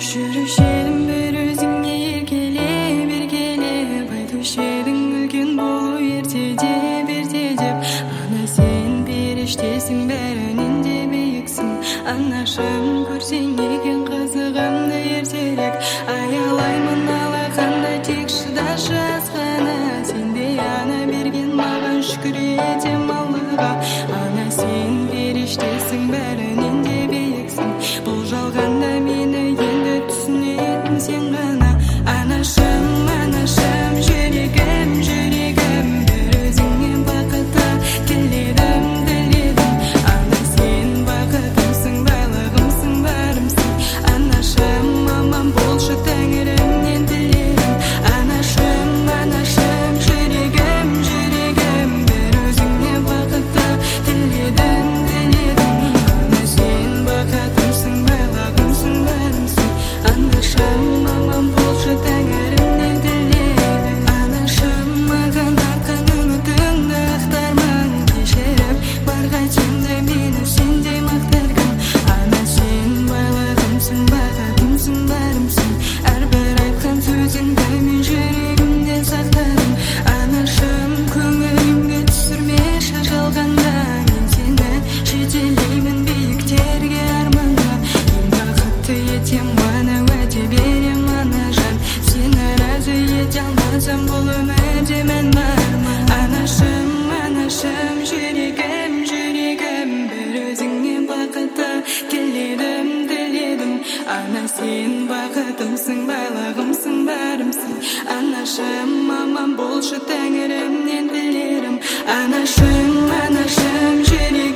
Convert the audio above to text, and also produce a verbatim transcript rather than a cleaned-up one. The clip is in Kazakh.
жүрушерім бір өзіңе еркеле бергеле айтушы едің үлкен болу ертеде берде деп. Ана сен періштесің, бәрінен де биіксің. Анашым, көрсең екен қызығымды ертерек. Аялаймын алақанда, тек шыдашы азғана. Сендей ана берген маған, шүкір етем Аллаға. Ана сен періштесің, бәрінен де биіксің. Бұл жалғанда мені енді түсінетін сен ғана. Анашым, анашым, жүрегім, жүрегім, бір өзіңнен бақытты тіледім, тіледім. Ана сен бақытымсың, байлығымсың, барымсың. Анашым, аман болшы тәңірімнен тіледім. Анашым, анашым, жүрегім, жүрегім, бір өзіңнен бақытты тіледім, тіледім. Ана сен бақытымсың, байлығымсың, барымсың. Анашым, аман болшы тәңірімнен тіледім. Анашым, маған артқан үмітіңді ақтарман кешіріп, барға теңді мені сендей мақтар кім. Ана сен байлығымсың, бақытымсың, барымсың. Әрбір айтқан сөзіңді мен жүрегімде сақтадым. Анашым, көңіліңді түсірмеші жалғанда. Мен сені жетелеймін биіктерге, арманға. Ең бақытты етем ғана, уәде берем анажан. Сені разы ете алмасам, бұл өмірде мән бар ма? Анашым, анашым, жүрегім, жүрегім, бір өзіңнен бақытты тіледім, тіледім. Ана сен бақытымсың, байлығымсың, барымсың. Анашым, аман болшы тәңірімнен тілерім. Анашым, анашым, жүрегім.